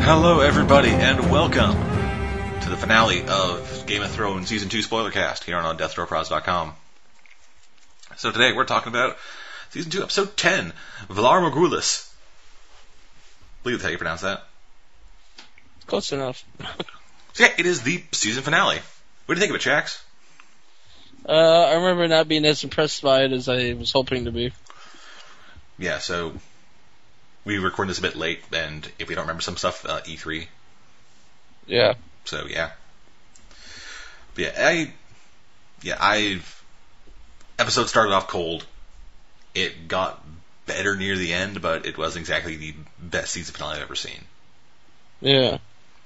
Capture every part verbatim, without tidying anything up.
Hello, everybody, and welcome to the finale of Game of Thrones Season two Spoilercast here on Death Row Pros dot com. So today we're talking about Season two, Episode ten, Valar Morghulis. I believe that's how you pronounce that. Close enough. So yeah, it is the season finale. What do you think of it, Shax? Uh, I remember not being as impressed by it as I was hoping to be. Yeah, so we recorded this a bit late, and if we don't remember some stuff, uh, E three. Yeah. So yeah. But yeah, I, yeah, I, episode started off cold. It got better near the end, but it wasn't exactly the best season finale I've ever seen. Yeah.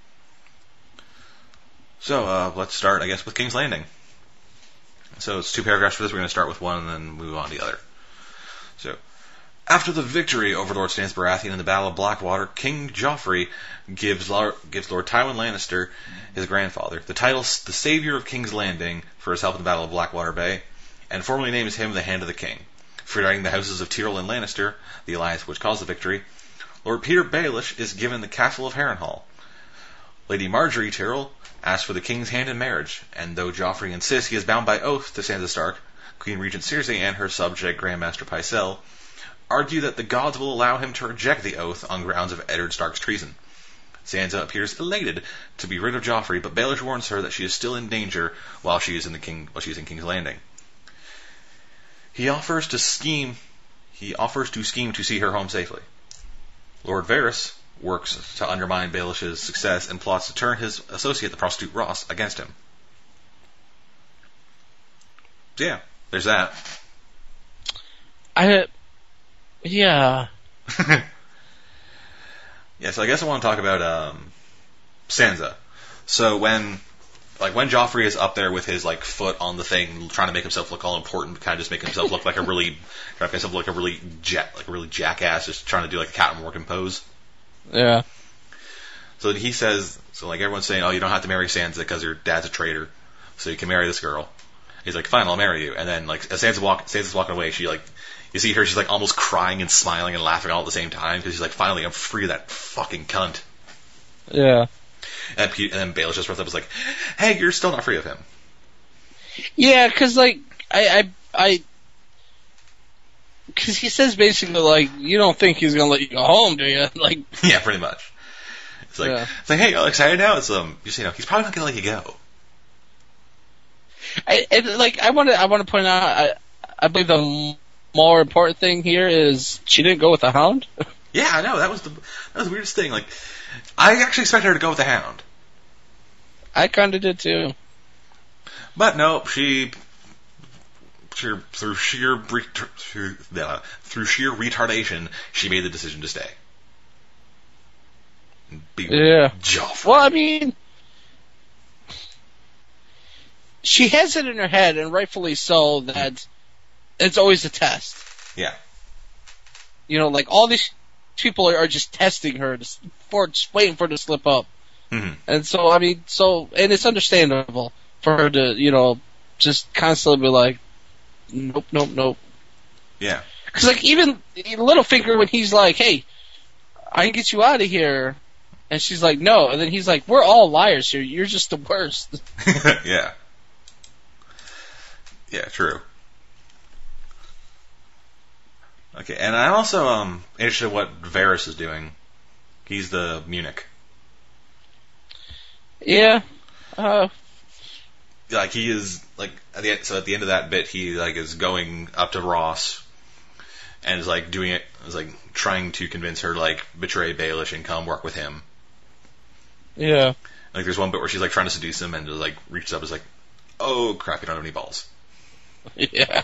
So, uh, let's start, I guess, with King's Landing. So it's two paragraphs for this. We're going to start with one and then move on to the other. So, after the victory over Lord Stannis Baratheon in the Battle of Blackwater, King Joffrey gives Lord, gives Lord Tywin Lannister, his grandfather, the title the Savior of King's Landing for his help in the Battle of Blackwater Bay, and formally names him the Hand of the King. For uniting the houses of Tyrell and Lannister, the alliance which caused the victory, Lord Peter Baelish is given the Castle of Harrenhal. Lady Marjorie Tyrell asks for the King's hand in marriage, and though Joffrey insists he is bound by oath to Sansa Stark, Queen Regent Cersei and her subject Grandmaster Pycelle argue that the gods will allow him to reject the oath on grounds of Eddard Stark's treason. Sansa appears elated to be rid of Joffrey, but Baelish warns her that she is still in danger while she is in the King while she is in King's Landing. He offers to scheme he offers to scheme to see her home safely. Lord Varys works to undermine Baelish's success and plots to turn his associate, the prostitute Ross, against him. So yeah, there's that. I, yeah. Yeah, so I guess I want to talk about um, Sansa. So when, like, when Joffrey is up there with his like foot on the thing, trying to make himself look all important, kind of just make himself look like a really, trying to make himself look like a really jack, like a really jackass, just trying to do like a Captain Morgan pose. Yeah. So he says, so like everyone's saying, oh, you don't have to marry Sansa because your dad's a traitor, so you can marry this girl. He's like, fine, I'll marry you. And then like as Sansa walk, Sansa's walking away, she like, you see her, she's like almost crying and smiling and laughing all at the same time because she's like, finally, I'm free of that fucking cunt. Yeah. And, and then Baelish just runs up and is like, hey, you're still not free of him. Yeah, because like I I I. Because he says basically, like, you don't think he's going to let you go home, do you? Like, yeah, pretty much. It's like, yeah. It's like, hey, you're excited now? It's, um, you know, he's probably not going to let you go. I, and, like, I want to I want to point out, I, I believe the more important thing here is she didn't go with the Hound. Yeah, I know. That was the, that was the weirdest thing. Like, I actually expected her to go with the Hound. I kind of did, too. But, no, she... Through, through sheer through, uh, through sheer retardation, she made the decision to stay. Be yeah. Joffrey. Well, I mean, she has it in her head, and rightfully so, that it's always a test. Yeah. You know, like all these people are just testing her, for just waiting for her to slip up. Mm-hmm. And so, I mean, so, and it's understandable for her to, you know, just constantly be like, nope, nope, nope. Yeah. Because, like, even Littlefinger, when he's like, hey, I can get you out of here, and she's like, no, and then he's like, we're all liars here, you're just the worst. Yeah. Yeah, true. Okay, and I'm also um, interested in what Varys is doing. He's the Munich. Yeah. Uh... Like, he is, like, at the end, so at the end of that bit, he, like, is going up to Ross and is, like, doing it, is, like, trying to convince her to, like, betray Baelish and come work with him. Yeah. Like, there's one bit where she's, like, trying to seduce him and, like, reaches up and is like, oh, crap, you don't have any balls. Yeah.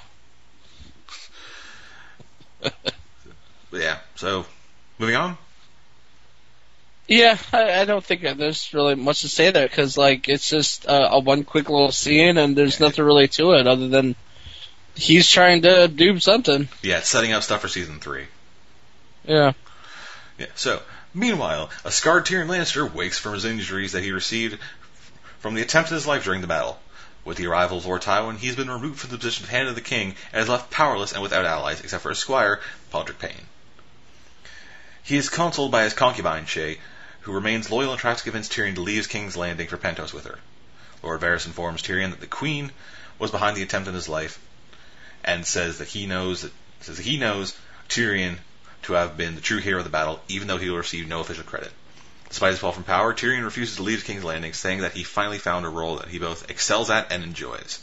But, yeah, so, moving on? Yeah, I, I don't think there's really much to say there, because, like, it's just uh, a one quick little scene, and there's nothing really to it other than he's trying to do something. Yeah, it's setting up stuff for season three. Yeah. Yeah, so, meanwhile, a scarred Tyrion Lannister wakes from his injuries that he received from the attempt in his life during the battle. With the arrival of Lord Tywin, he's been removed from the position of Hand of the King and is left powerless and without allies, except for his squire, Podrick Payne. He is consoled by his concubine, Shae, who remains loyal and tries to convince Tyrion to leave King's Landing for Pentos with her. Lord Varys informs Tyrion that the Queen was behind the attempt on his life, and says that he knows that says that he knows Tyrion to have been the true hero of the battle, even though he will receive no official credit. Despite his fall from power, Tyrion refuses to leave King's Landing, saying that he finally found a role that he both excels at and enjoys.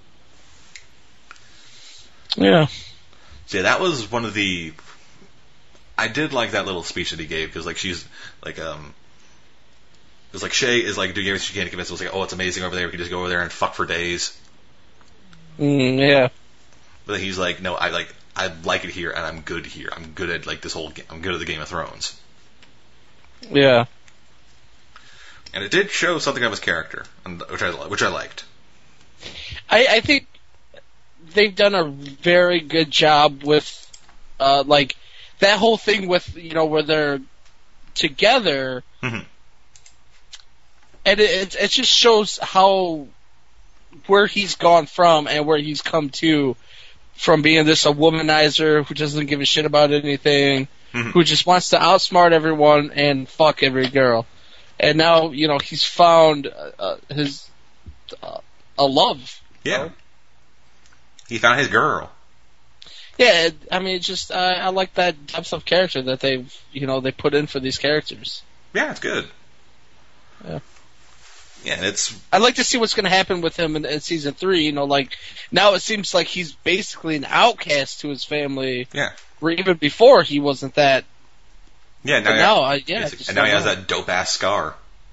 Yeah. So yeah, that was one of the. I did like that little speech that he gave because, like, she's like, um, it was like Shay is like doing everything she can to convince. It was like, oh, it's amazing over there. We can just go over there and fuck for days. Mm, yeah. But then he's like, no, I like, I like it here, and I'm good here. I'm good at like this whole. I'm good at the Game of Thrones. Yeah. And it did show something of his character, which I which I liked. I, I think they've done a very good job with, uh, like, that whole thing with, you know, where they're together, mm-hmm. and it, it it just shows how where he's gone from and where he's come to, from being this a womanizer who doesn't give a shit about anything, mm-hmm. who just wants to outsmart everyone and fuck every girl, and now, you know, he's found uh, his uh, a love. Yeah. You know? He found his girl. Yeah, I mean, it's just, uh, I like that depth of character that they, you know, they put in for these characters. Yeah, it's good. Yeah. Yeah, and it's... I'd like to see what's going to happen with him in, in season three, you know, like, now it seems like he's basically an outcast to his family. Yeah. Where even before he wasn't that. Yeah, now, but now, I, yeah. And now he has that dope-ass scar.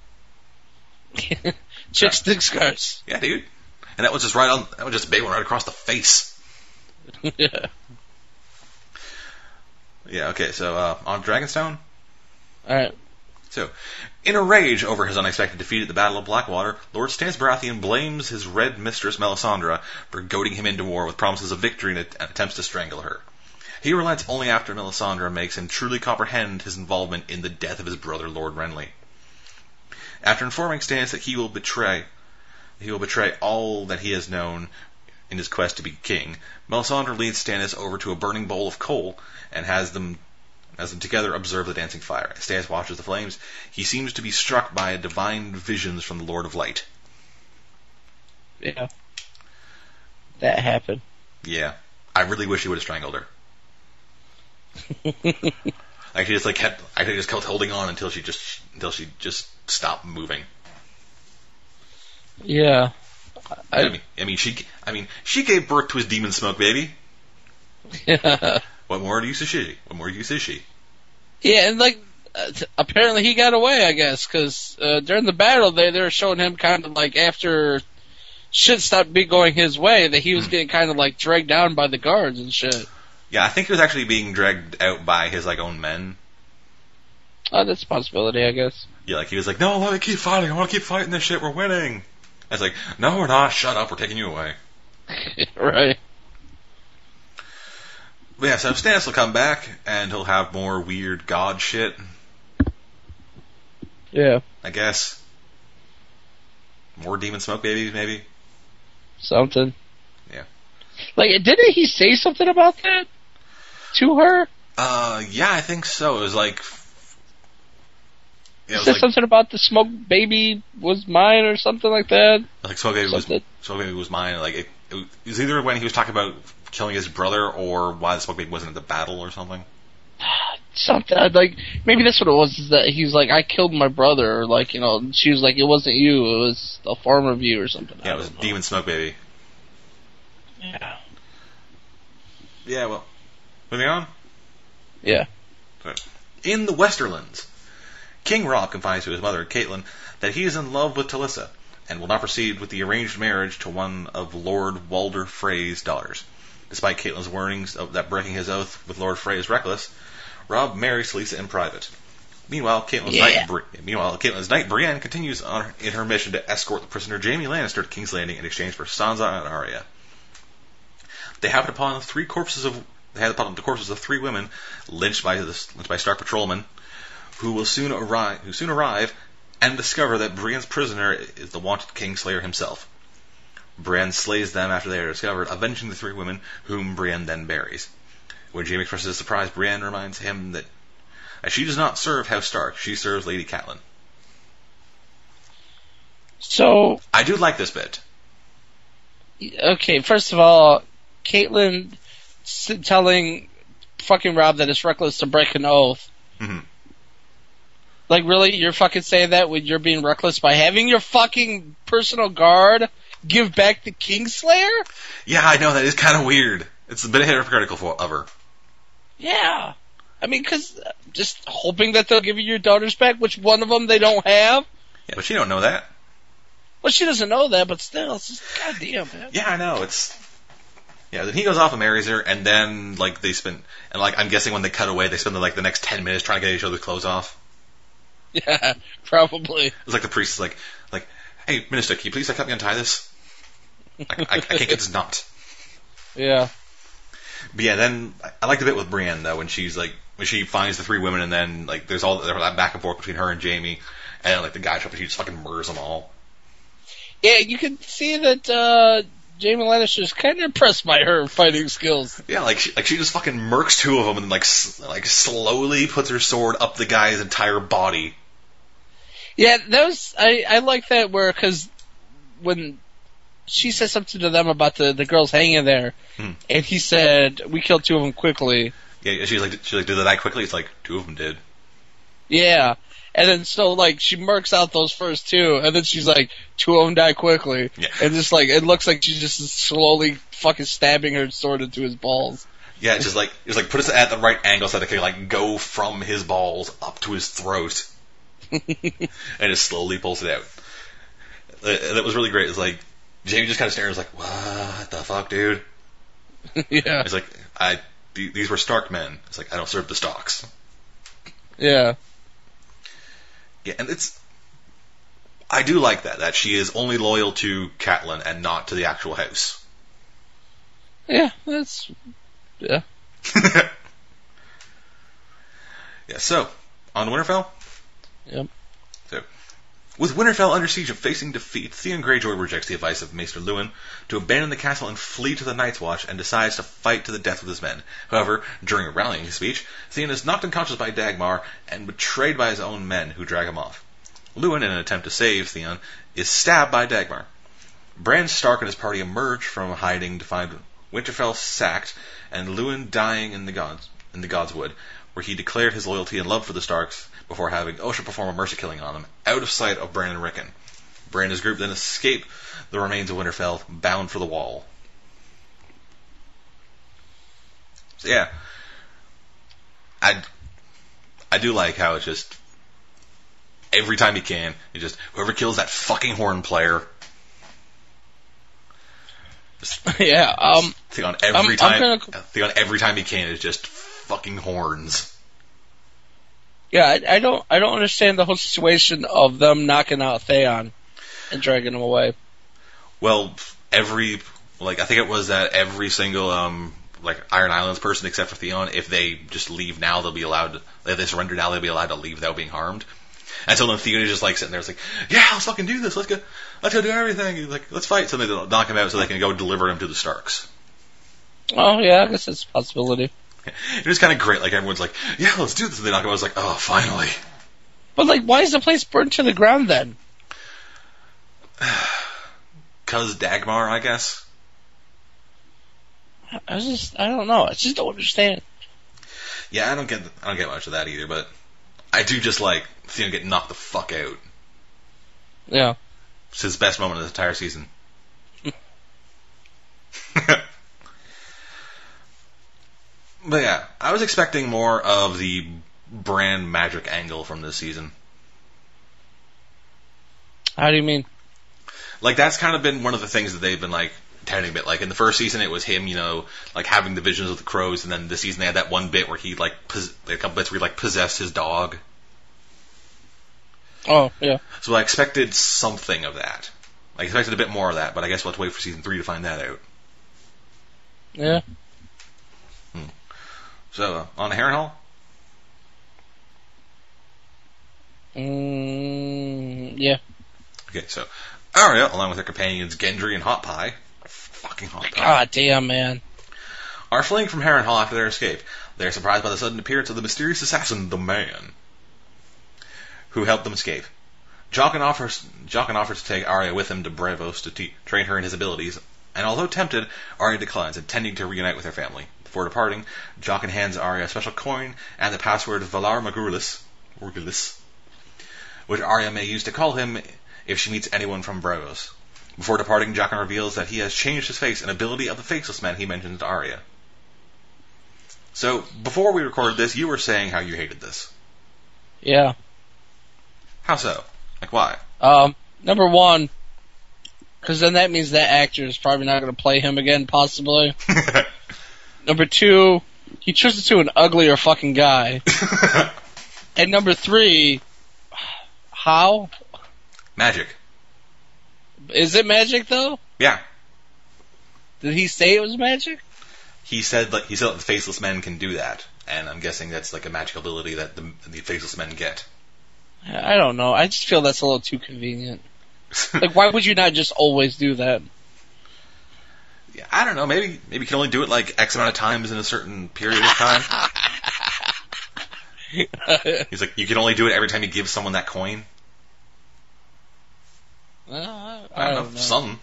Chick stick scars. Yeah, dude. And that was just right on, that was just a big one right across the face. Yeah. Yeah, okay, so, uh, on Dragonstone? Alright. So, in a rage over his unexpected defeat at the Battle of Blackwater, Lord Stannis Baratheon blames his Red Mistress Melisandre for goading him into war with promises of victory and attempts to strangle her. He relents only after Melisandre makes him truly comprehend his involvement in the death of his brother Lord Renly. After informing Stannis that he will betray, he will betray all that he has known in his quest to be king, Melisandre leads Stannis over to a burning bowl of coal and has them as them together observe the dancing fire. As Stannis watches the flames, he seems to be struck by divine visions from the Lord of Light. Yeah. That happened. Yeah. I really wish he would have strangled her. Like, she just like kept, I just kept holding on until she just, until she just stopped moving. Yeah. I, I mean, I mean, she, I mean, she gave birth to his demon smoke baby. Yeah. What more use is she? What more use is she? Yeah, and like, uh, t- apparently he got away, I guess, because uh, during the battle, they they were showing him kind of like after shit stopped be going his way, that he was getting kind of like dragged down by the guards and shit. Yeah, I think he was actually being dragged out by his like own men. Oh, that's a possibility, I guess. Yeah, like he was like, no, let me keep fighting. I want to keep fighting this shit. We're winning. I was like, no, we're not. Shut up. We're taking you away. Right. But yeah, so Stannis will come back, and he'll have more weird god shit. Yeah. I guess. More demon smoke babies, maybe? Something. Yeah. Like, didn't he say something about that to her? Uh, yeah, I think so. It was like... Yeah, He it was said like, something about the smoke baby was mine or something like that. like smoke baby was, Something. smoke baby was mine. Like, it, it was either when he was talking about killing his brother or why the smoke baby wasn't at the battle or something. Something like maybe that's what it was. Is that he was like, I killed my brother, or like, you know, and she was like, it wasn't you, it was a farmer view or something. Yeah, it was demon smoke baby. Yeah. Yeah, well, moving on. Yeah. In the Westerlands, King Robb confides to his mother, Catelyn, that he is in love with Talissa and will not proceed with the arranged marriage to one of Lord Walder Frey's daughters. Despite Catelyn's warnings of that breaking his oath with Lord Frey is reckless, Robb marries Talissa in private. Meanwhile, Catelyn's Yeah. knight, Bri- meanwhile, Catelyn's knight Brienne continues on in her mission to escort the prisoner Jaime Lannister to King's Landing in exchange for Sansa and Arya. They happen upon three corpses of they had upon the corpses of three women lynched by the lynched by Stark patrolmen, who will soon arrive who soon arrive and discover that Brienne's prisoner is the wanted Kingslayer himself. Brienne slays them after they are discovered, avenging the three women, whom Brienne then buries. When Jaime expresses his surprise, Brienne reminds him that as she does not serve House Stark. She serves Lady Catelyn. So I do like this bit. Okay, first of all, Caitlyn telling fucking Rob that it's reckless to break an oath. Mm-hmm. Like, really? You're fucking saying that when you're being reckless by having your fucking personal guard give back the Kingslayer? Yeah, I know, that is kind of weird. It's a bit hypocritical for, of her. Yeah. I mean, because just hoping that they'll give you your daughters back, which one of them they don't have. Yeah, but she don't know that. Well, she doesn't know that, but still, it's just, goddamn, man. Yeah, I know, it's... Yeah, then he goes off and marries her, and then, like, they spend... And, like, I'm guessing when they cut away, they spend, like, the next ten minutes trying to get each other's clothes off. Yeah, probably. It's like the priest is like, like, hey, minister, can you please like, help me untie this? I, I, I can't get this knot. Yeah. But yeah, then I like the bit with Brienne though when she's like when she finds the three women and then like there's all there's that back and forth between her and Jaime, and like the guy shows up and she just fucking murders them all. Yeah, you can see that uh, Jaime Lannister's kind of impressed by her fighting skills. Yeah, like she, like she just fucking murks two of them and like s- like slowly puts her sword up the guy's entire body. Yeah, that was I I like that where because when she said something to them about the, the girls hanging there, hmm. and he said we killed two of them quickly. Yeah, she's like she's like did that quickly? It's like two of them did. Yeah, and then so like she murks out those first two, and then she's like two of them die quickly. Yeah, and just like it looks like she just is slowly fucking stabbing her sword into his balls. Yeah, it's just like it's like put us at the right angle so that it can like go from his balls up to his throat. And just slowly pulls it out. That was really great. It's like Jaime just kind of stares, like, "What the fuck, dude?" Yeah. It's like, "I th- these were Stark men." It's like, "I don't serve the Starks." Yeah. Yeah, and it's I do like that that she is only loyal to Catelyn and not to the actual house. Yeah, that's yeah. Yeah. So on Winterfell. Yep. So, with Winterfell under siege and facing defeat, Theon Greyjoy rejects the advice of Maester Luwin to abandon the castle and flee to the Night's Watch and decides to fight to the death with his men. However, during a rallying speech, Theon is knocked unconscious by Dagmar and betrayed by his own men who drag him off. Luwin, in an attempt to save Theon, is stabbed by Dagmar. Bran Stark and his party emerge from hiding to find Winterfell sacked and Luwin dying in the gods in the Godswood, where he declared his loyalty and love for the Starks before having Osha perform a mercy killing on them, out of sight of Bran and Rickon. Bran and his group then escape the remains of Winterfell, bound for the Wall. So yeah, I I do like how it's just every time he can, he just whoever kills that fucking horn player. Just, yeah. Um. Think on every I'm, time. I'm gonna... Think on every time he can is just fucking horns. Yeah, I, I don't I don't understand the whole situation of them knocking out Theon and dragging him away. Well, every like I think it was that every single um like Iron Islands person except for Theon, if they just leave now, they'll be allowed to, if they surrender now, they'll be allowed to leave without being harmed. And so then Theon is just like sitting there, it's like, yeah, let's fucking do this, let's go, let's go do everything, He's like, let's fight. So they knock him out so they can go deliver him to the Starks. Oh yeah, I guess it's a possibility. It was kind of great, like everyone's like, yeah, let's do this, and they knock him out, I was like, oh, finally. But like, why is the place burned to the ground then? Cause Dagmar, I guess. I just, I don't know. I just don't understand. Yeah, I don't get, I don't get much of that either. But I do just like Theon get knocked the fuck out. Yeah, It's his best moment of the entire season. But yeah, I was expecting more of the Bran magic angle from this season. how do you mean? Like that's kind of been one of the things that they've been like touting a bit. Like in the first season, it was him, you know, like having the visions of the crows, and then this season they had that one bit where he like pos- a couple bits where he like possessed his dog. Oh yeah. So I expected something of that. I expected a bit more of that, but I guess we'll have to wait for season three to find that out. Yeah. Hmm. So uh, on to Harrenhal. Mm, yeah. Okay, so Arya, along with her companions Gendry and Hot Pie, fucking Hot Pie, God damn, man. are fleeing from Harrenhal after their escape. They're surprised by the sudden appearance of the mysterious assassin, the Man, who helped them escape. Jaqen offers, Jaqen offers to take Arya with him to Braavos to te- train her in his abilities, and although tempted, Arya declines, intending to reunite with her family. Before departing, Jaqen hands Arya a special coin and the password Valar Morghulis, Morghulis, which Arya may use to call him if she meets anyone from Braavos. Before departing, Jaqen reveals that he has changed his face, an ability of the Faceless Men he mentions to Arya. So, before we recorded this, you were saying how you hated this. Yeah. How so? Like, why? Um, number one, because then that means that actor is probably not going to play him again, possibly. Number two, he turns into an uglier fucking guy. And number three, how? Magic. Is it magic, though? Yeah. Did he say it was magic? He said like he said that the Faceless Men can do that, and I'm guessing that's like a magic ability that the, the Faceless Men get. I don't know. I just feel that's a little too convenient. Like, why would you not just always do that? Yeah, I don't know. Maybe maybe you can only do it like X amount of times in a certain period of time. He's like, you can only do it every time you give someone that coin. Uh, I, I, I don't, don't know, know. something.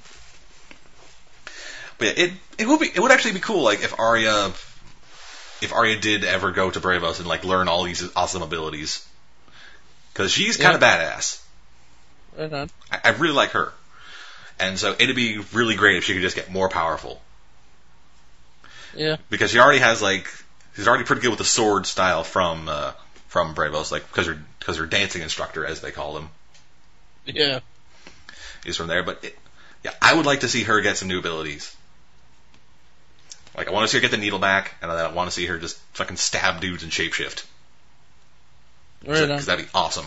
But yeah, it it would be it would actually be cool, like if Arya if Arya did ever go to Braavos and like learn all these awesome abilities, because she's kind of Yeah. badass. Right on. I, I really like her, and so it'd be really great if she could just get more powerful. Yeah. Because she already has like she's already pretty good with the sword style from uh, from Braavos, like because her because her dancing instructor, as they call him, Yeah. is from there. But it, yeah, I would like to see her get some new abilities. Like, I want to see her get the needle back, and I want to see her just fucking stab dudes and shapeshift. Right on. Because that'd be awesome.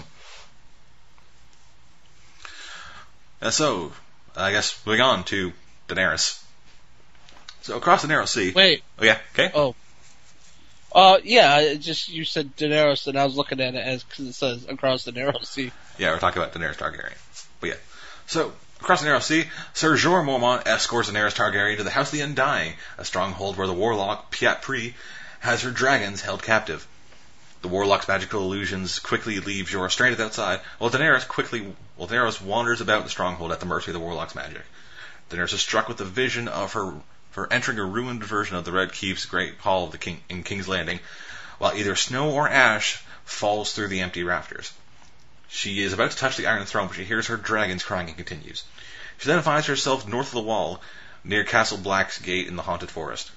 And so, I guess moving on to Daenerys. So across the Narrow Sea. Wait. Oh yeah. Okay. Oh. Uh, yeah, it just, you said Daenerys, and I was looking at it as, because it says across the Narrow Sea. Yeah, we're talking about Daenerys Targaryen. But yeah. So, across the Narrow Sea, Ser Jorah Mormont escorts Daenerys Targaryen to the House of the Undying, a stronghold where the warlock Pyat Pree has her dragons held captive. The warlock's magical illusions quickly leave Jorah stranded outside, while Daenerys quickly, while Daenerys wanders about the stronghold at the mercy of the warlock's magic. Daenerys is struck with the vision of her, her entering a ruined version of the Red Keep's great hall of the King, in King's Landing, while either snow or ash falls through the empty rafters. She is about to touch the Iron Throne, but she hears her dragons crying and continues. She then finds herself north of the wall, near Castle Black's gate in the haunted forest.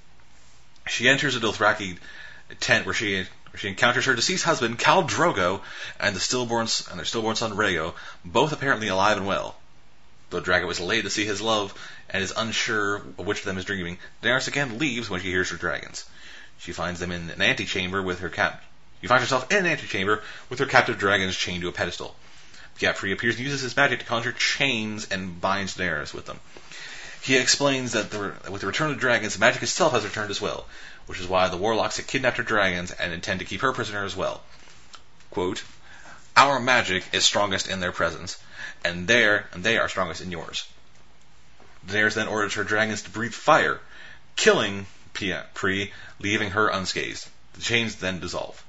She enters a Dothraki tent where she where she encounters her deceased husband, Khal Drogo, and the stillborn and their stillborn son Rhaego, both apparently alive and well. Though Drogo is elated to see his love and is unsure of which of them is dreaming, Daenerys again leaves when she hears her dragons. She finds them in an antechamber with her cap. She finds herself in an antechamber with her captive dragons chained to a pedestal. Pyat Pree appears and uses his magic to conjure chains and binds Daenerys with them. He explains that the, with the return of the dragons, magic itself has returned as well, which is why the warlocks have kidnapped her dragons and intend to keep her prisoner as well. Quote, "Our magic is strongest in their presence, and their and they are strongest in yours." Daenerys then orders her dragons to breathe fire, killing Pyat Pree, leaving her unscathed. The chains then dissolve.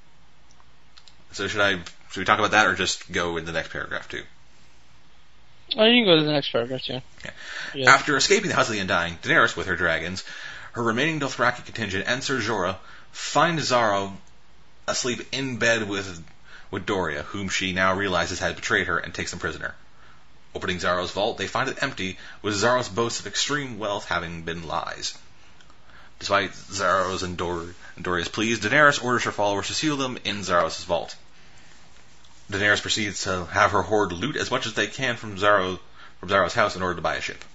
So should I should we talk about that or just go in the next paragraph too? Oh, you can go to the next paragraph, yeah. Yeah. Yeah. After escaping the House of the Undying, Daenerys with her dragons, her remaining Dothraki contingent, and Ser Jorah find Xaro asleep in bed with with Doria, whom she now realizes had betrayed her, and takes them prisoner. Opening Xaro's vault, they find it empty, with Xaro's boasts of extreme wealth having been lies. Despite Xaro's and, Dor- and Doria's pleas, Daenerys orders her followers to seal them in Xaros' vault. Daenerys proceeds to have her horde loot as much as they can from Xaro, from Xaro's house in order to buy a ship.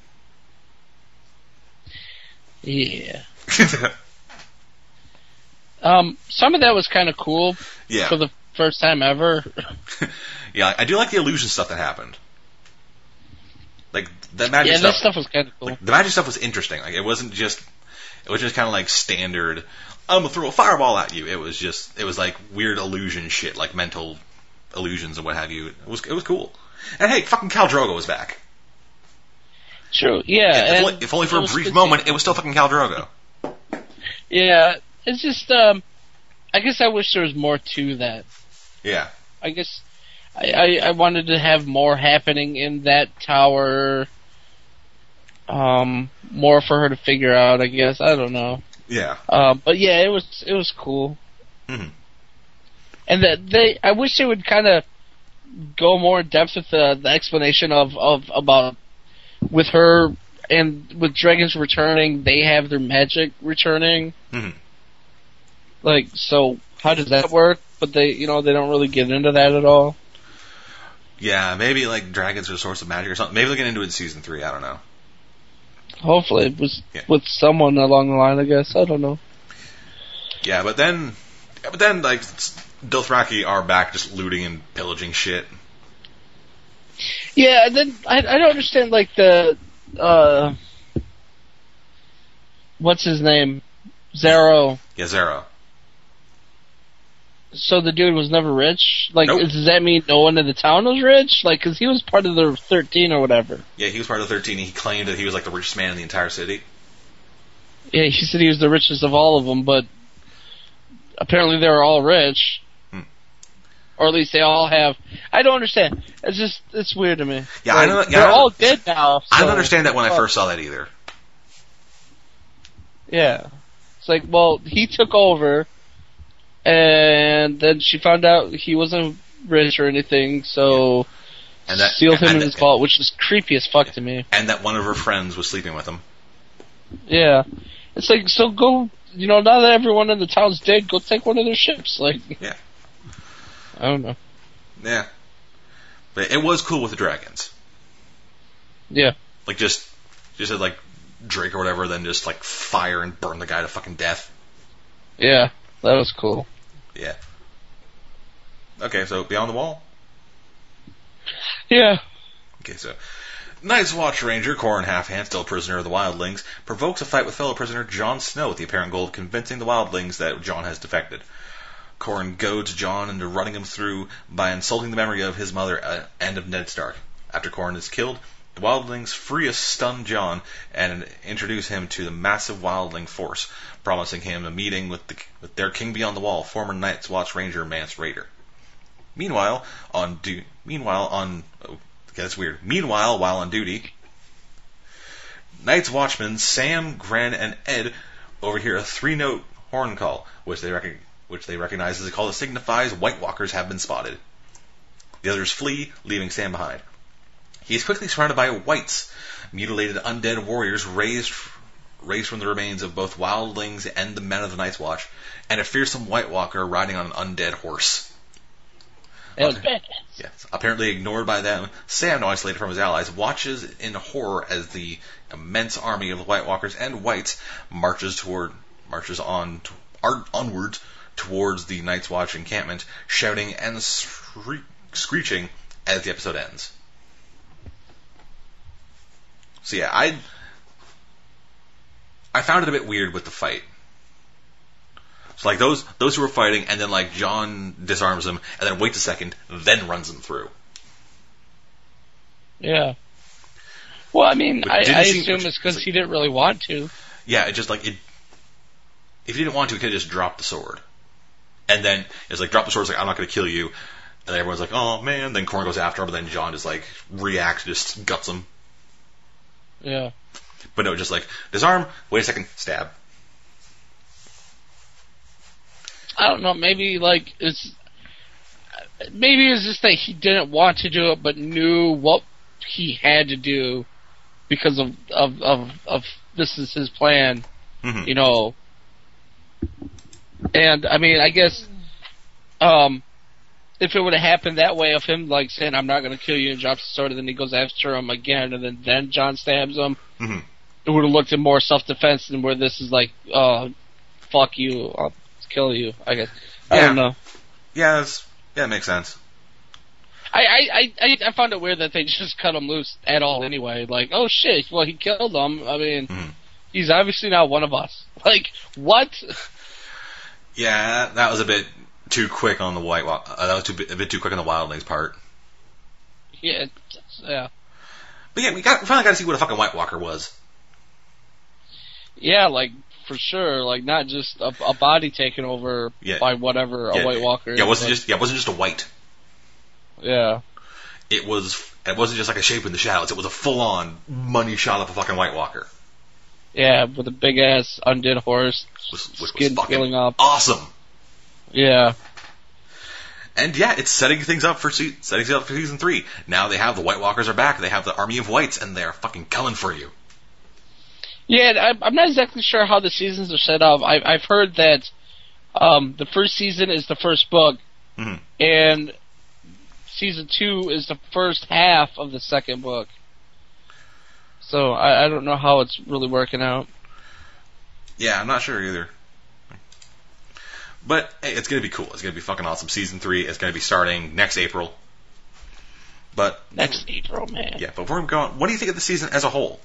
Yeah. um, some of that was kind of cool Yeah. for the first time ever. Yeah, I do like the illusion stuff that happened. Like, the magic Yeah, stuff. that stuff was kind of cool. Like, the magic stuff was interesting. Like, it wasn't just, it was just kind of like standard, I'm gonna throw a fireball at you. It was just, it was like weird illusion shit, like mental illusions and what have you. It was, it was cool. And hey, fucking Khal Drogo was back. True, yeah. if, and only, if only for it a was brief good moment, seeing- it was still fucking Khal Drogo. Yeah, it's just, um, I guess I wish there was more to that. Yeah. I guess I, I, I wanted to have more happening in that tower. Um, more for her to figure out, I guess. I don't know. Yeah. Um, but yeah, it was it was cool. Mm-hmm. And that they, I wish they would kind of go more in depth with the, the explanation of, of about with her and with dragons returning, they have their magic returning. Mm-hmm. Like, so how does that work? But they, you know, they don't really get into that at all. Yeah, maybe like dragons are a source of magic or something. Maybe they'll get into it in season three. I don't know. Hopefully, it was yeah. with someone along the line. I guess I don't know. Yeah, but then, but then like Dothraki are back, just looting and pillaging shit. Yeah, and then I I don't understand like the uh, what's his name, Zero. Yeah, Zero. So the dude was never rich? Like, Nope. Does that mean no one in the town was rich? Like, because he was part of the thirteen or whatever. Yeah, he was part of the thirteen. He claimed that he was like the richest man in the entire city. Yeah, he said he was the richest of all of them, but apparently they were all rich. Hmm. Or at least they all have... I don't understand. It's just, it's weird to me. Yeah, like, I don't, yeah, they're I don't, all dead now. So, I don't understand that when I first saw that either. Yeah. It's like, well, he took over... And then she found out he wasn't rich or anything, so yeah. and that, sealed him and in that, his vault, which is creepy as fuck to me. And that one of her friends was sleeping with him. Yeah. It's like, so go, you know, now that everyone in the town's dead, go take one of their ships. Like, yeah. I don't know. Yeah. But it was cool with the dragons. Yeah. Like, just, just like, Drake or whatever, then just, like, fire and burn the guy to fucking death. Yeah, that was cool. Yeah. Okay, so Beyond the Wall? Yeah. Okay, so Night's Watch Ranger, Qhorin Halfhand, still prisoner of the Wildlings, provokes a fight with fellow prisoner Jon Snow with the apparent goal of convincing the Wildlings that Jon has defected. Qhorin goads Jon into running him through by insulting the memory of his mother uh, and of Ned Stark. After Qhorin is killed, the Wildlings free a stunned Jon and introduce him to the massive Wildling force, promising him a meeting with, the, with their king beyond the wall, former Night's Watch Ranger Mance Rayder. Meanwhile, on du- meanwhile on oh, okay, that's weird. Meanwhile, while on duty, Night's Watchmen Sam, Gren, and Ed overhear a three-note horn call, which they rec- which they recognize as a call that signifies White Walkers have been spotted. The others flee, leaving Sam behind. He is quickly surrounded by whites, mutilated undead warriors raised, raised from the remains of both wildlings and the men of the Night's Watch, and a fearsome White Walker riding on an undead horse. That was bad. Yes, apparently ignored by them, Sam, now isolated from his allies, watches in horror as the immense army of the White Walkers and whites marches toward, marches on, to, onwards towards the Night's Watch encampment, shouting and scree- screeching as the episode ends. So yeah, I I found it a bit weird with the fight. So like those those who were fighting, and then like Jon disarms them, and then waits a second, then runs them through. Yeah. Well, I mean, I, I seem, assume it's because he didn't really want to. Yeah, it just like it. If he didn't want to, he could have just dropped the sword, and then it's like drop the sword. It's like I'm not going to kill you, and then everyone's like, oh man. Then Qhorin goes after him, but then Jon just like reacts, just guts him. Yeah. But no, just like disarm. Wait a second, stab. I don't know. Maybe like it's maybe it's just that he didn't want to do it, but knew what he had to do because of of of, of this is his plan. Mm-hmm. You know. And I mean, I guess um, if it would have happened that way, of him like saying "I'm not going to kill you" and drops the sword, and then he goes after him again, and then then Jon stabs him, mm-hmm. it would have looked at more self-defense than where this is like, "Oh, fuck you, I'll kill you." I guess I yeah. don't know. Yeah, that's, yeah, it makes sense. I, I, I, I found it weird that they just cut him loose at all anyway. Like, oh shit, well he killed him. I mean, Mm-hmm. he's obviously not one of us. Like, what? Yeah, that was a bit too quick on the white. Uh, that was too, a bit too quick on the Wildlings part. Yeah, yeah. But yeah, we got we finally got to see what a fucking White Walker was. Yeah, like for sure. Like, not just a, a body taken over yeah. by whatever yeah. a White Walker is. Yeah, it wasn't just yeah, it wasn't just a white. Yeah. It was. It wasn't just like a shape in the shadows. It was a full-on money shot up a fucking White Walker. Yeah, with a big ass undead horse, which, which skin was peeling off. Awesome. Yeah. And yeah, it's setting things up for se- setting things up for season three. Now they have the White Walkers are back. They have the army of whites, and they're fucking coming for you. Yeah, I, I'm not exactly sure how the seasons are set up. I, I've heard that um, the first season is the first book, mm-hmm. and season two is the first half of the second book. So I, I don't know how it's really working out. Yeah, I'm not sure either. But hey, it's gonna be cool. It's gonna be fucking awesome. Season three is gonna be starting next April. But next April, man. Yeah, but before we go on, what do you think of the season as a whole?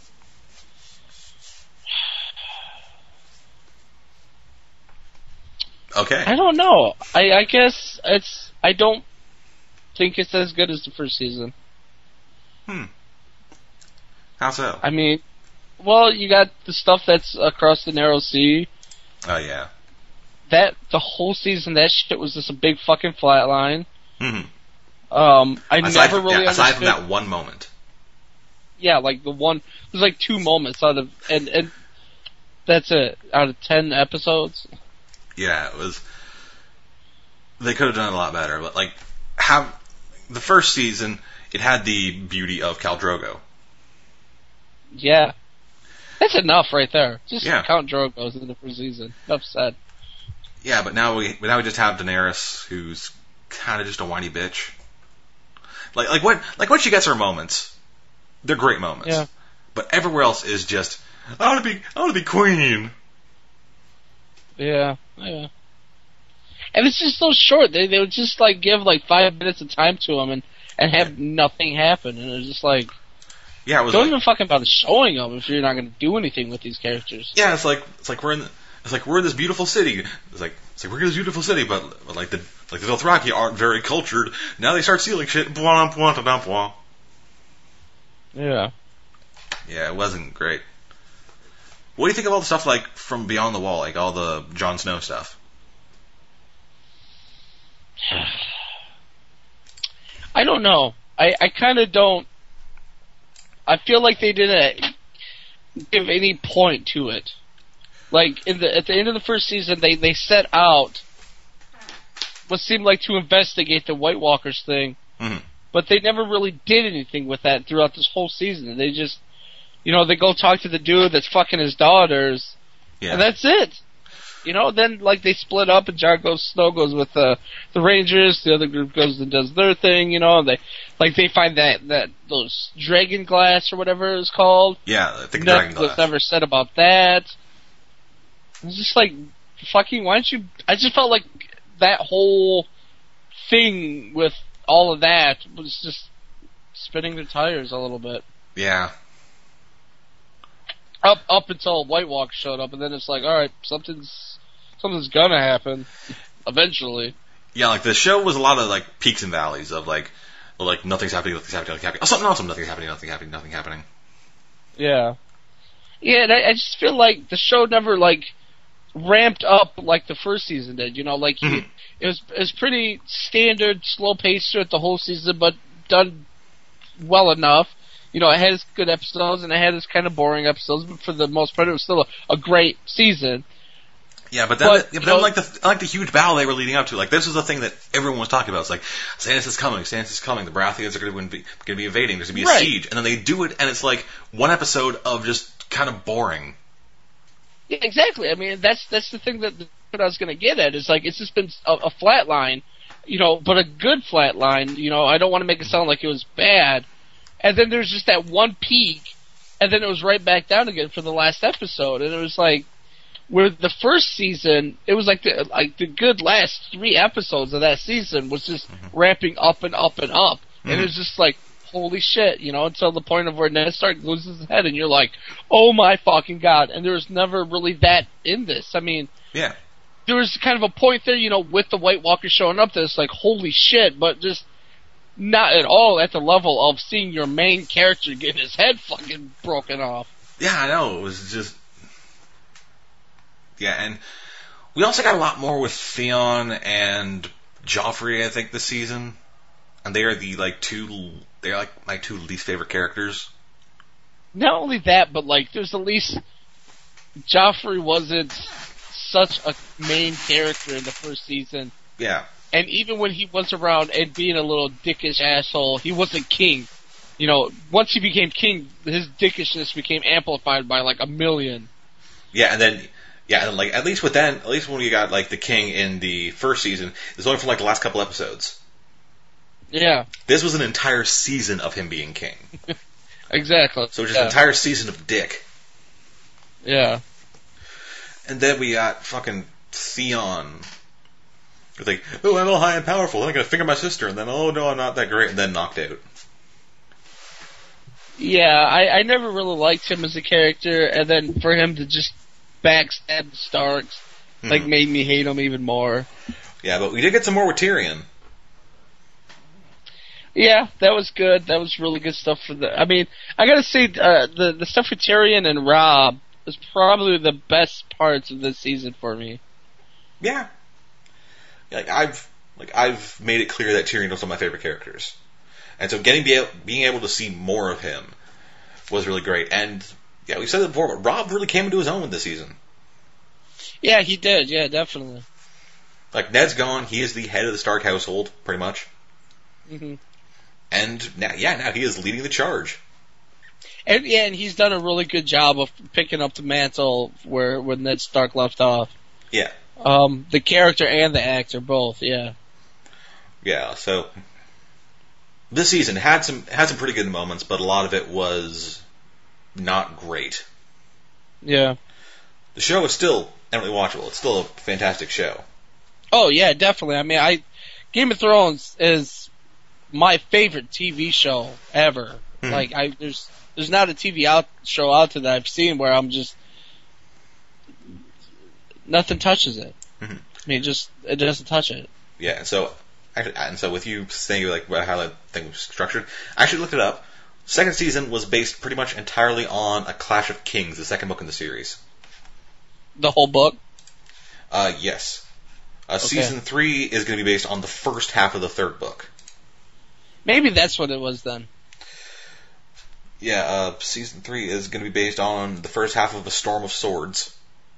Okay. I don't know. I, I guess it's. I don't think it's as good as the first season. Hmm. How so? I mean, well, you got the stuff that's across the narrow sea. Oh yeah. That the whole season, that shit was just a big fucking flatline. Mm-hmm. Um, I aside never from, really yeah, aside understood. from that one moment. Yeah, like the one. There's like two moments out of and and that's it out of ten episodes. Yeah, it was. They could have done it a lot better, but like, have the first season, it had the beauty of Khal Drogo. Yeah, that's enough right there. Just yeah. count Drogo's in the first season. Enough said. Yeah, but now we but now we just have Daenerys, who's kind of just a whiny bitch. Like like what like when she gets her moments, they're great moments. Yeah. But everywhere else is just I want to be I want to be queen. Yeah, yeah. And it's just so short. They they would just like give like five minutes of time to them and and have nothing happen, and it's just like. Yeah, it was don't like, even fucking bother showing them if you're not going to do anything with these characters. Yeah, it's like it's like we're in the, it's like we're in this beautiful city. It's like it's like we're in this beautiful city, but, but like the like the Dothraki aren't very cultured. Now they start stealing shit. Blah, blah, blah, blah. Yeah. Yeah, it wasn't great. What do you think of all the stuff like from Beyond the Wall, like all the Jon Snow stuff? I don't know. I, I kind of don't. I feel like they didn't give any point to it. Like in the at the end of the first season, they, they set out what seemed like to investigate the White Walkers thing, mm-hmm. but they never really did anything with that throughout this whole season. They just, you know, they go talk to the dude that's fucking his daughters, yeah. and that's it. You know, then like they split up, and Jon goes, Snow goes with the the Rangers. The other group goes and does their thing. You know, and they like they find that that those dragon glass or whatever it's called. Yeah, I think Nothing dragon glass. was ever said about that. It's just like fucking. Why don't you? I just felt like that whole thing with all of that was just spinning their tires a little bit. Yeah. Up up until White Walker showed up, and then it's like, all right, something's something's gonna happen eventually. Yeah, like the show was a lot of like peaks and valleys of like, well, like nothing's happening, nothing's happening, nothing's happening. Oh, something awesome, nothing's happening, nothing happening, nothing happening. Yeah, yeah, and I, I just feel like the show never like ramped up like the first season did. You know, like mm-hmm. it, it was it was pretty standard, slow paced throughout the whole season, but done well enough. You know, it had its good episodes and it had its kind of boring episodes, but for the most part, it was still a, a great season. Yeah, but then, But, yeah, but you then know- like the like the huge battle they were leading up to, like this was the thing that everyone was talking about. It's like Stannis is coming, Stannis is coming. The Baratheons are going to be going to be invading. There's going to be a Right. siege, and then they do it, and it's like one episode of just kind of boring. Yeah, exactly. I mean, that's that's the thing that, that I was going to get at. Is like it's just been a, a flat line, you know, but a good flat line. You know, I don't want to make it sound like it was bad. And then there's just that one peak, and then it was right back down again for the last episode. And it was like, where the first season, it was like the like the good last three episodes of that season was just Mm-hmm. ramping up and up and up, and Mhm. it was just like, holy shit, you know, until the point of where Ned Stark loses his head, and you're like, oh my fucking god. And there was never really that in this. I mean, Yeah, there was kind of a point there, you know, with the White Walker showing up that's like, holy shit, but just not at all at the level of seeing your main character getting his head fucking broken off. yeah, I know. It was just Yeah, and we also got a lot more with Theon and Joffrey, I think, this season. And they are the, like, two, they're, like, my two least favorite characters. Not only that, but, like, there's at least, Joffrey wasn't such a main character in the first season. Yeah. And even when he was around and being a little dickish asshole, he wasn't king. You know, once he became king, his dickishness became amplified by, like, a million. Yeah, and then, yeah, and, like, at least with then, at least when you got, like, the king in the first season, it was only for, like, the last couple episodes. Yeah. This was an entire season of him being king. Exactly. So just yeah. an entire season of dick. Yeah. And then we got fucking Theon. It's like, oh, I'm all high and powerful, then I'm gonna finger my sister, and then, oh no, I'm not that great, and then knocked out. Yeah, I, I never really liked him as a character, and then for him to just backstab the Starks, mm-hmm. like, made me hate him even more. Yeah, but we did get some more with Tyrion. Yeah, that was good. That was really good stuff for the. I mean, I gotta say, uh, the the stuff with Tyrion and Robb was probably the best parts of this season for me. Yeah, like I've like I've made it clear that Tyrion was one of my favorite characters, and so getting be able, being able to see more of him was really great. And yeah, we said it before, but Robb really came into his own this season. Yeah, he did. Yeah, definitely. Like Ned's gone, he is the head of the Stark household, pretty much. Mm-hmm. And now, yeah, now he is leading the charge. And yeah, and he's done a really good job of picking up the mantle where, where Ned Stark left off. Yeah. Um, the character and the actor both, yeah. Yeah, so this season had some had some pretty good moments, but a lot of it was not great. Yeah. The show is still eminently watchable. It's still a fantastic show. Oh yeah, definitely. I mean, I Game of Thrones is my favorite T V show ever. Mm-hmm. Like, I there's there's not a T V out show out there that I've seen where I'm just nothing touches it. Mm-hmm. I mean, just it doesn't touch it. Yeah. So, actually, and so with you saying like how that thing was structured, I actually looked it up. Second season was based pretty much entirely on A Clash of Kings, the second book in the series. The whole book? Uh, yes. Uh, okay. Season three is going to be based on the first half of the third book. Maybe that's what it was then. Yeah, uh, season three is going to be based on the first half of A Storm of Swords.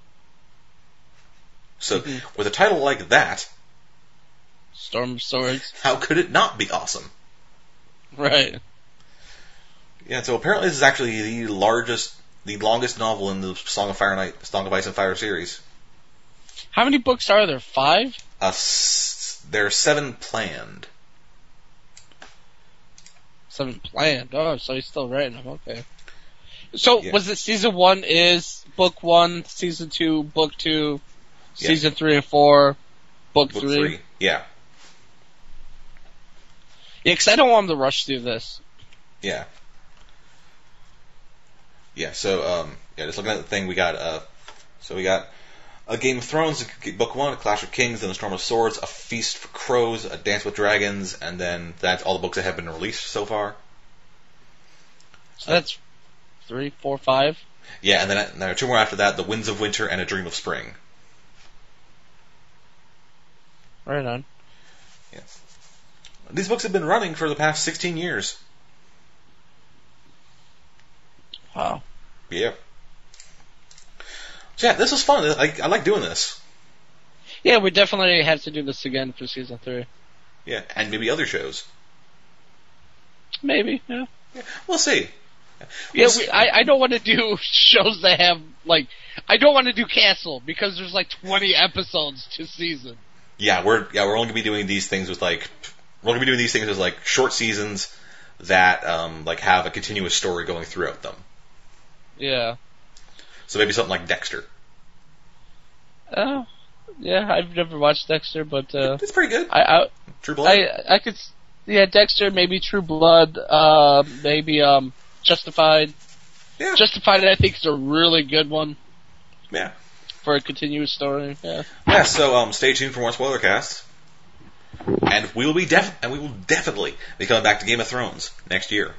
So, mm-hmm. with a title like that, Storm of Swords, how could it not be awesome? Right. Yeah, so apparently this is actually the largest, the longest novel in the Song of Fire and Ice, Song of Ice and Fire series. How many books are there? Five? Uh, s- there are seven planned. Seven planned. Oh, so he's still writing them. Okay. So yeah. was it season one is book one, season two, book two, yeah. season three and four, book, book three? three? Yeah. Yeah, because I don't want him to rush through this. Yeah. Yeah. So um, yeah, just looking at the thing, we got uh, so we got A Game of Thrones, Book One, A Clash of Kings, then A Storm of Swords, A Feast for Crows, A Dance with Dragons, and then that's all the books that have been released so far. So that's three, four, five? Yeah, and then and there are two more after that, The Winds of Winter and A Dream of Spring. Right on. Yeah. These books have been running for the past sixteen years. Wow. Yeah. So yeah, this was fun. I, I like doing this. Yeah, we definitely have to do this again for season three. Yeah, and maybe other shows. Maybe, yeah. yeah we'll see. We'll yeah, see. We, I, I don't want to do shows that have, like, I don't want to do Castle, because there's like twenty episodes to season. Yeah, we're yeah we're only going to be doing these things with, like, we're going to be doing these things as, like, short seasons that, um, like, have a continuous story going throughout them. Yeah. So maybe something like Dexter. Oh, yeah, I've never watched Dexter, but uh, it's pretty good. I, I True Blood. I I could, yeah, Dexter, maybe True Blood, uh, maybe um, Justified. Yeah. Justified, I think, is a really good one. Yeah. For a continuous story. Yeah. Yeah. So um, stay tuned for more spoiler casts, and we will be def and we will definitely be coming back to Game of Thrones next year.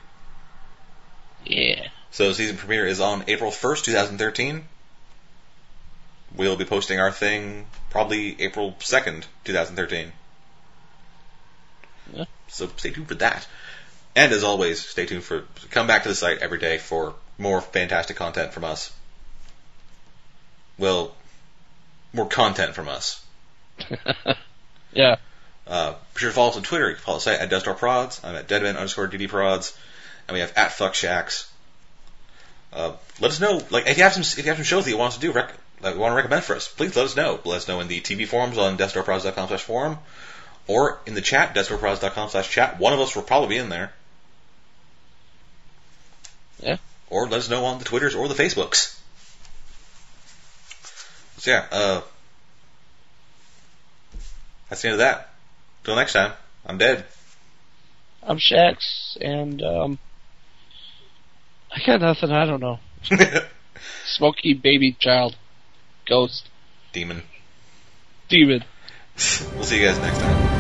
Yeah. So the season premiere is on April first, twenty thirteen. we'll be posting our thing probably April second, twenty thirteen. Yeah. So stay tuned for that. And as always, stay tuned for, come back to the site every day for more fantastic content from us. Well, more content from us. Yeah. Uh, be sure to follow us on Twitter. You can follow the site at DeathStarProds. I'm at Deadman underscore DDProds. And we have at FuckShacks. Uh, let us know, like, if you have some, if you have some shows that you want us to do, rec- that you want to recommend for us, please let us know. Let us know in the T V forums on DeathStarProds.com slash forum, or in the chat, DeathStarProds.com slash chat. One of us will probably be in there. Yeah. Or let us know on the Twitters or the Facebooks. So yeah, uh, that's the end of that. Till next time, I'm dead. I'm Shax, and um, I got nothing. I don't know. Smoky baby child, ghost, Demon. demon. We'll see you guys next time.